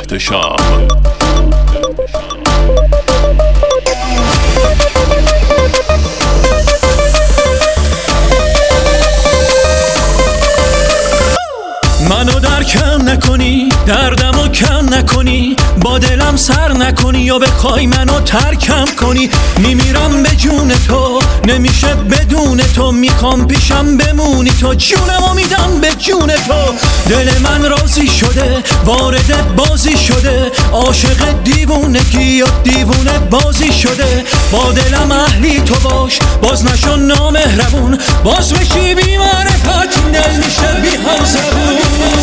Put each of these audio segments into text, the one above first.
احتشام. منو درکم نکنی، دردمو کم نکنی، با دلم سر نکنی یا بخوای منو ترکم کنی. میمیرم به جون تو، نمیشه بدون تو، میخوام پیشم بمونی تو، جونمو میدم به جون تو. دل من راضی شده، وارد بازی شده، عاشق دیوونگی و دیوونه بازی شده. با دلم اهلی تو باش، باز نشو نامهربون، باز بشی بی معرفت، دل میشه بی همزبون.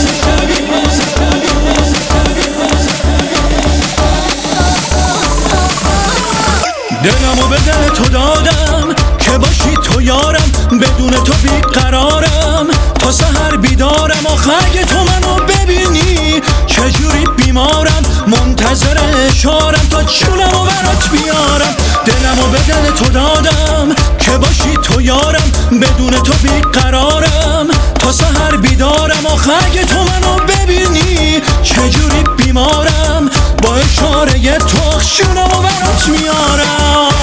دلمو به دل تو دادم که باشی تو یارم، بدون تو بیقرارم، تا سحر بیدارم. آخه اگه تو منو ببینی چجوری بیمارم، منتظر اشارم تا جونمو برات بیارم. دلمو به دل تو دادم که باشی تو یارم، بدون تو بیقرارم، تا سحر بیدارم. آخه اگه تو منو ببینی چجوری بیمارم، با اشاره تو جونمو برات میارم.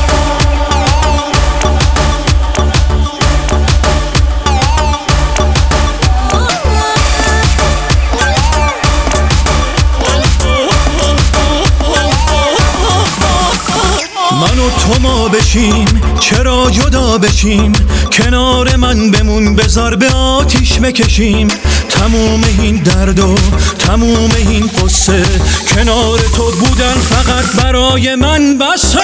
من و تو ما بشیم، چرا جدا بشیم، کنار من بمون، بذار به آتیش بکشیم. تموم این درد و تموم این قصه، کنار تو بودن فقط برای من بسه.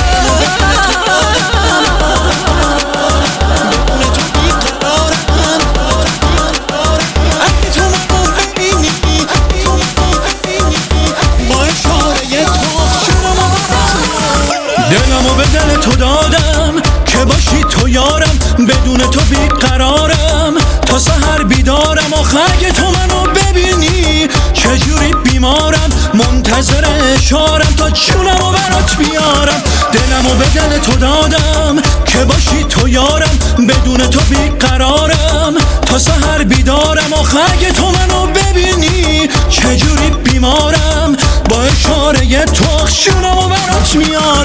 دلمو به دل تو دادم که باشی تو یارم، بدون تو بیقرارم، تا سحر بیدارم. آخه اگه تو منو ببینی چجوری بیمارم، منتظر اشارم تا جونمو برات بیارم. دلمو به دل تو دادم که باشی تو یارم، بدون تو بیقرارم، تا سحر بیدارم. آخه اگه تو منو ببینی چجوری بیمارم، با اشاره تو جونمو برات میارم.